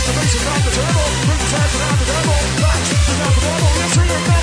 the basic on the table. Bring the tag around the devil. Back, out the devil. Yes, here it goes.